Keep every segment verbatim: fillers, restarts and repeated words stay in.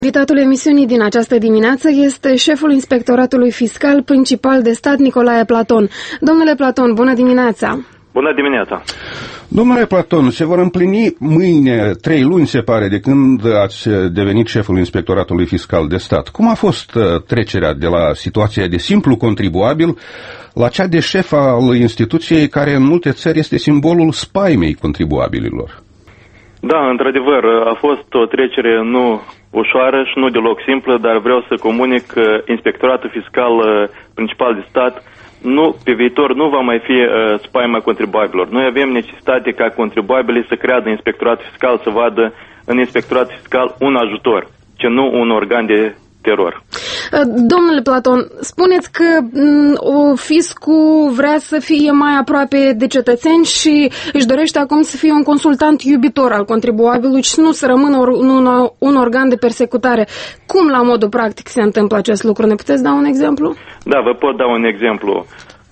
Invitatul emisiunii din această dimineață este șeful Inspectoratului Fiscal Principal de Stat, Nicolae Platon. Domnule Platon, bună dimineața! Bună dimineața! Domnule Platon, se vor împlini mâine trei luni, se pare, de când ați devenit șeful Inspectoratului Fiscal de Stat. Cum a fost trecerea de la situația de simplu contribuabil la cea de șef al instituției care în multe țări este simbolul spaimei contribuabililor? Da, într-adevăr, a fost o trecere nu ușoară și nu deloc simplă, dar vreau să comunic că Inspectoratul Fiscal Principal de Stat nu, pe viitor nu va mai fi uh, spaima contribuabililor. Noi avem necesitate ca contribuabilii să creadă Inspectoratul Fiscal, să vadă în Inspectoratul Fiscal un ajutor, ci nu un organ de teror. Domnule Platon, spuneți că m, fiscul vrea să fie mai aproape de cetățeni și își dorește acum să fie un consultant iubitor al contribuabilului și nu să rămână or, un, un organ de persecutare. Cum la modul practic se întâmplă acest lucru? Ne puteți da un exemplu? Da, vă pot da un exemplu.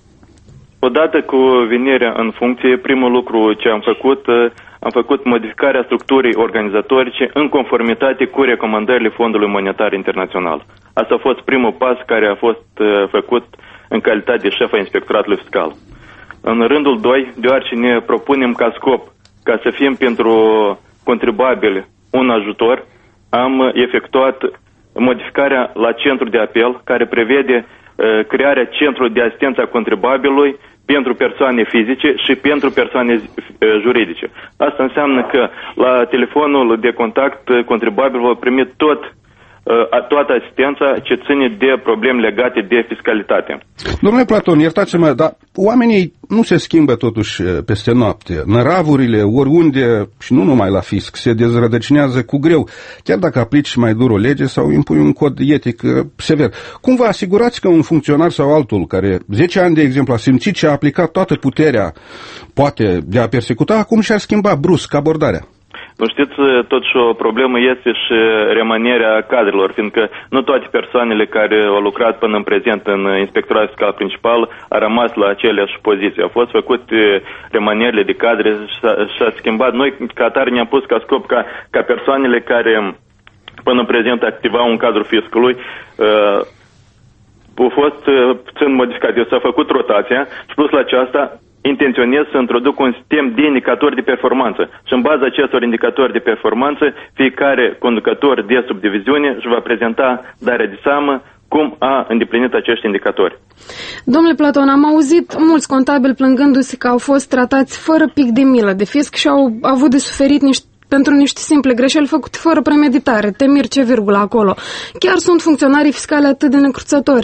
Odată cu venirea în funcție, primul lucru ce am făcut, am făcut modificarea structurii organizatorice în conformitate cu recomandările Fondului Monetar Internațional. Asta a fost primul pas care a fost făcut în calitate de șef a Inspectoratului Fiscal. În rândul doi, deoarece ne propunem ca scop ca să fim pentru contribuabili un ajutor, am efectuat modificarea la centru de apel care prevede crearea centrului de asistență a contribuabilului pentru persoane fizice și pentru persoane juridice. Asta înseamnă că la telefonul de contact contribuabil va primi tot, toată asistența ce ține de probleme legate de fiscalitate. Domnule Platon, iertați-mă, dar oamenii nu se schimbă totuși peste noapte. Năravurile, oriunde, și nu numai la fisc, se dezrădăcinează cu greu, chiar dacă aplici mai dur o lege sau impui un cod etic sever. Cum vă asigurați că un funcționar sau altul, care zece ani, de exemplu, a simțit și a aplicat toată puterea, poate, de a persecuta, acum și-ar schimba brusc abordarea? Nu știți, totuși o problemă este și remanierea cadrelor, fiindcă nu toate persoanele care au lucrat până în prezent în Inspectoratul Fiscal Principal au rămas la aceleași poziții. Au fost făcute remanierile de cadre și a schimbat. Noi, ca atare, ne-am pus ca scop ca, ca persoanele care până în prezent activau un cadru fiscului uh, au fost uh, puțin modificate. S-a făcut rotația și plus la aceasta intenționez să introduc un sistem de indicatori de performanță și în baza acestor indicatori de performanță fiecare conducător de subdiviziune își va prezenta darea de seamă cum a îndeplinit acești indicatori. Domnule Platon, am auzit mulți contabili plângându-se că au fost tratați fără pic de milă de fisc și au avut de suferit niște pentru niște simple greșeli făcute fără premeditare, temir ce virgulă acolo. Chiar sunt funcționarii fiscale atât de necruțători?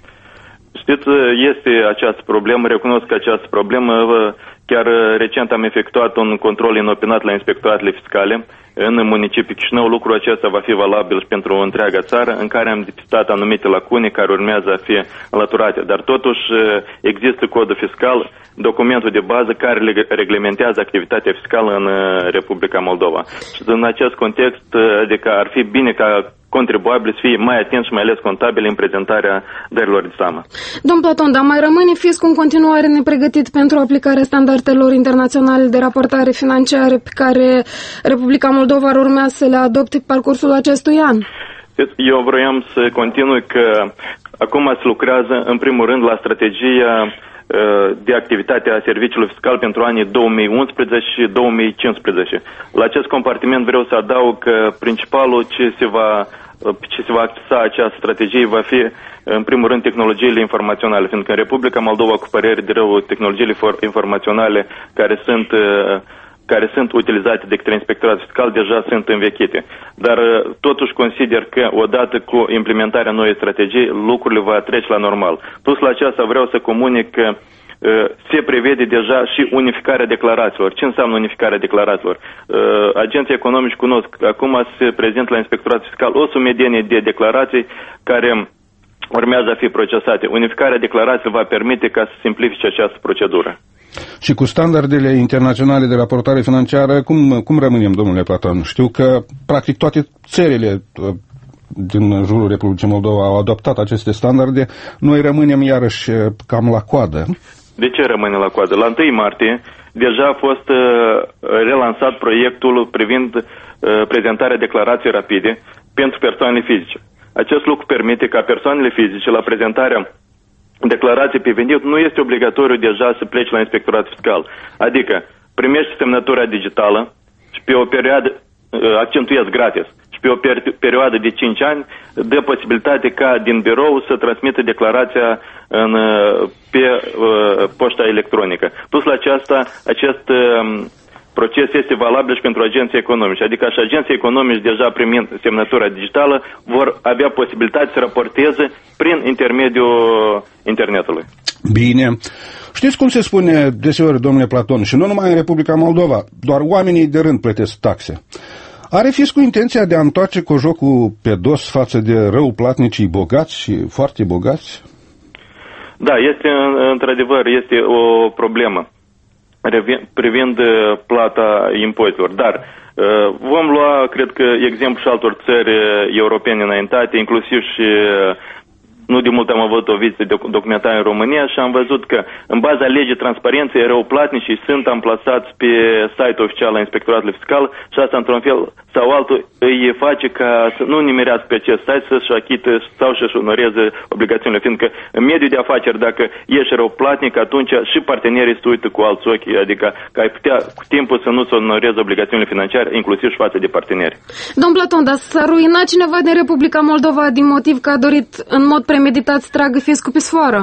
Știți, este această problemă, recunosc că această problemă, chiar recent am efectuat un control inopinat la inspectoratele fiscale în municipiul Chișinău. Lucrul acesta va fi valabil și pentru întreaga țară, în care am depistat anumite lacune care urmează a fi înlăturate. Dar totuși există codul fiscal, documentul de bază care reglementează activitatea fiscală în Republica Moldova. Și în acest context, adică ar fi bine ca contribuabili să fie mai atenți și mai ales contabili în prezentarea dărilor de seamă. Domn Platon, dar mai rămâne fiscul în continuare nepregătit pentru aplicarea standardelor internaționale de raportare financiare pe care Republica Moldova ar urmea să le adopte pe parcursul acestui an? Eu vroiam să continui că acum se lucrează în primul rând la strategia de activitate a serviciului fiscal pentru anii două mii unsprezece și două mii cincisprezece. La acest compartiment vreau să adaug că principalul ce se va, ce se va accesa această strategie va fi în primul rând tehnologiile informaționale, fiindcă în Republica Moldova, cu părere de rău, tehnologiile informaționale care sunt care sunt utilizate de către Inspectoratul Fiscal deja sunt învechite. Dar totuși consider că odată cu implementarea noii strategii, lucrurile va trece la normal. Plus la aceasta vreau să comunic că se prevede deja și unificarea declarațiilor. Ce înseamnă unificarea declarațiilor? Agenții economici cunosc că acum se prezintă la Inspectoratul Fiscal o sumedenie de declarații care urmează a fi procesate. Unificarea declarațiilor va permite ca să simplifice această procedură. Și cu standardele internaționale de raportare financiară, cum, cum rămânem, domnule Platon? Știu că, practic, toate țările din jurul Republicii Moldova au adoptat aceste standarde. Noi rămânem iarăși cam la coadă. De ce rămâne la coadă? La întâi martie deja a fost uh, relansat proiectul privind uh, prezentarea declarației rapide, pentru persoanele fizice. Acest lucru permite ca persoanele fizice, la prezentarea declarației pe venit, nu este obligatoriu deja să plece la inspectorat fiscal. Adică primești semnătura digitală și pe o perioadă, accentuez gratis, și pe o perioadă de cinci ani dă posibilitate ca din birou să transmită declarația în, pe uh, poșta electronică. Plus la aceasta, acest uh, proces este valabil și pentru agenții economici. Adică și agenții economici, deja primind semnătura digitală, vor avea posibilitate să raporteze prin intermediul internetului. Bine. Știți cum se spune deseori, domnule Platon, și nu numai în Republica Moldova, doar oamenii de rând plătesc taxe. Are fiscul intenția de a întoarce cojocul pe dos față de răuplatnicii bogați și foarte bogați? Da, este într-adevăr este o problemă privind plata impozitelor, dar vom lua, cred că, exemplu și altor țări europene înaintate, inclusiv și nu de mult am avut o vizită documentară în România și am văzut că în baza legii transparenței răuplatnicii sunt amplasați pe site-ul oficial al Inspectoratului Fiscal și asta într-un fel sau altul îi face ca să nu nimerească pe acest site să-și achite sau să-și onoreze obligațiunile, fiindcă în mediul de afaceri dacă ești răuplatnic, atunci și partenerii se uită cu alți ochi, adică că ai putea cu timpul să nu-ți onoreze obligațiunile financiare, inclusiv și față de parteneri. Domn Platon, dar s-a ruinat cineva din Republica Moldova din motiv că a dorit în mod premeditat să tragă fiscul pe sfoară?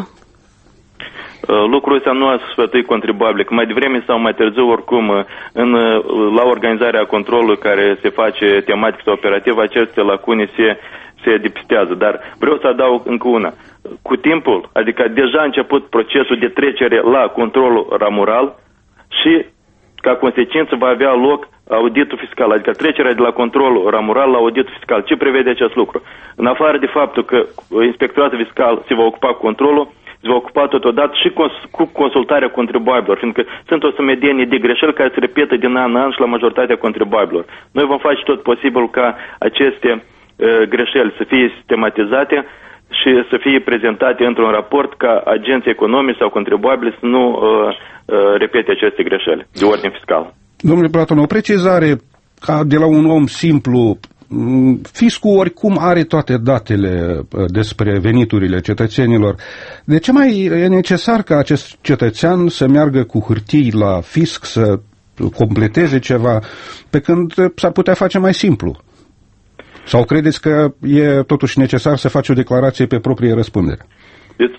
Lucrul ăsta nu a sfătuit contribuabil, că mai devreme sau mai târziu, oricum, în, la organizarea controlului care se face tematic sau operativ, aceste lacune se, se depistează. Dar vreau să adaug încă una. Cu timpul, adică deja a început procesul de trecere la controlul ramural și, ca consecință, va avea loc auditul fiscal, adică trecerea de la controlul ramural la auditul fiscal. Ce prevede acest lucru? În afară de faptul că Inspectoratul Fiscal se va ocupa cu controlul, se va ocupa totodată și cu consultarea contribuabililor, fiindcă sunt o sumedenie de greșeli care se repetă din an în an și la majoritatea contribuabililor. Noi vom face tot posibil ca aceste uh, greșeli să fie sistematizate și să fie prezentate într-un raport ca agenții economici sau contribuabili să nu uh, uh, repete aceste greșeli de ordine fiscal. Domnule Platon, o precizare ca de la un om simplu. Fiscul oricum are toate datele despre veniturile cetățenilor. De ce mai e necesar ca acest cetățean să meargă cu hârtii la fisc, să completeze ceva, pe când s-ar putea face mai simplu? Sau credeți că e totuși necesar să faci o declarație pe proprie răspundere? Deci,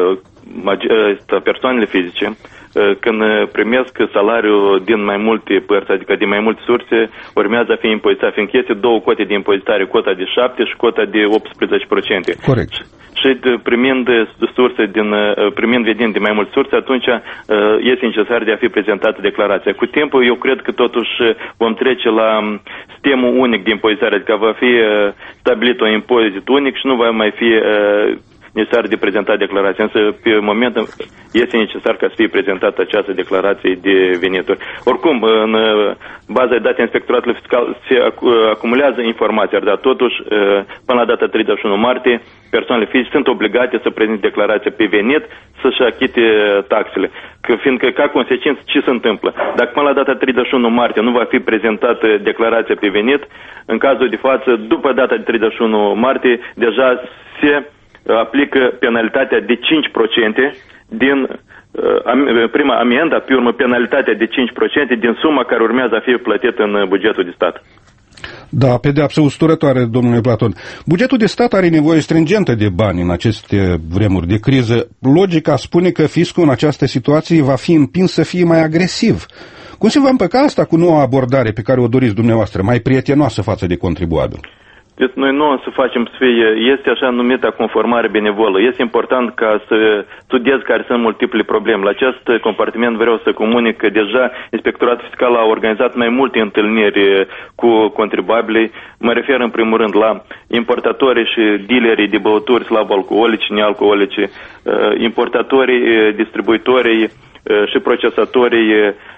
persoanele fizice, când primesc salariul din mai multe părți, adică din mai multe surse, urmează a fi impozitat, fiindcă este două cote de impozitare, cota de șapte și cota de optsprezece la sută. Corect. Și primind surse din, primind venind din mai multe surse, atunci este necesar de a fi prezentată declarația. Cu timpul, eu cred că totuși vom trece la sistemul unic de impozitare, adică va fi stabilit un impozit unic și nu va mai fi necesar de prezentat declarația, însă pe moment este necesar ca să fie prezentată această declarație de venituri. Oricum, în baza de date Inspectoratului Fiscal se acumulează informații, dar totuși, până la data treizeci și unu martie, persoanele fizice sunt obligate să prezinte declarația pe venit, să-și achite taxele. Că, fiindcă, ca consecință, ce se întâmplă? Dacă până la data treizeci și unu martie nu va fi prezentată declarația pe venit, în cazul de față, după data de treizeci și unu martie, deja se aplică penalitatea de cinci la sută din uh, prima amendă, pe urmă penalitatea de cinci la sută din suma care urmează a fi plătită în bugetul de stat. Da, pedeapsă usturătoare, domnule Platon. Bugetul de stat are nevoie stringentă de bani în aceste vremuri de criză. Logica spune că fiscul în această situație va fi împins să fie mai agresiv. Cum se va împăca asta cu noua abordare pe care o doriți dumneavoastră, mai prietenoasă față de contribuabil? Deci noi nu o să facem să fie, este așa numită conformare benevolă. Este important ca să studiez care sunt multiple probleme. La acest compartiment vreau să comunic că deja Inspectoratul Fiscal a organizat mai multe întâlniri cu contribuabilii. Mă refer în primul rând la importatorii și dealerii de băuturi slab-alcoolice, nealcoolice, importatorii, distribuitorii și procesatorii,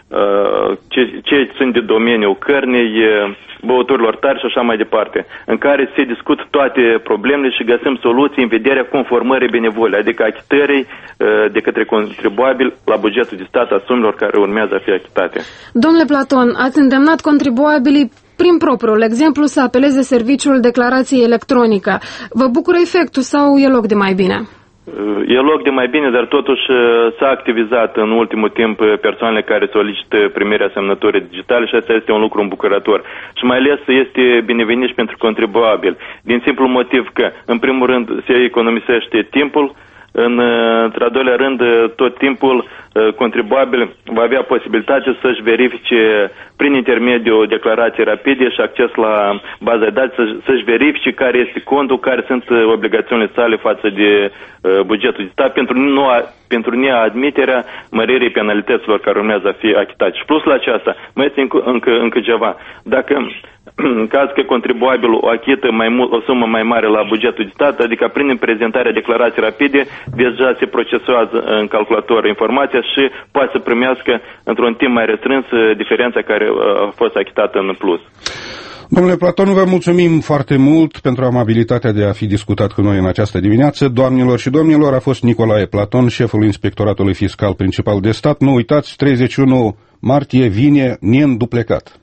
cei sunt de domeniul cărnii, băuturilor tari și așa mai departe, în care se discută toate problemele și găsim soluții în vederea conformării benevole, adică achitării de către contribuabil la bugetul de stat a sumelor care urmează a fi achitate. Domnule Platon, ați îndemnat contribuabilii prin propriul exemplu să apeleze serviciul declarației electronică. Vă bucură efectul sau e loc de mai bine? E loc de mai bine, dar totuși s-a activizat în ultimul timp persoanele care solicită primirea semnăturii digitale și asta este un lucru îmbucurător. Și mai ales este binevenit și pentru contribuabil, din simplu motiv că, în primul rând, se economisește timpul, în, într-al doilea rând, tot timpul contribuabil va avea posibilitate să-și verifice prin intermediul declarației rapide și acces la baza de date, să, să-și verifice care este contul, care sunt obligațiunile sale față de uh, bugetul de stat pentru, nu, pentru neadmiterea măririi penalităților care urmează a fi achitate. Și plus la aceasta, mai este încă, încă, încă ceva. Dacă în caz că contribuabilul achită mai mult, o sumă mai mare la bugetul de stat, adică prin prezentarea declarației rapide, deja se procesuează în calculator informația și poate să primească într-un timp mai restrâns diferența care a fost achitată în plus. Domnule Platon, vă mulțumim foarte mult pentru amabilitatea de a fi discutat cu noi în această dimineață. Doamnelor și domnilor, a fost Nicolae Platon, șeful Inspectoratului Fiscal Principal de Stat. Nu uitați, treizeci și unu martie vine neînduplecat.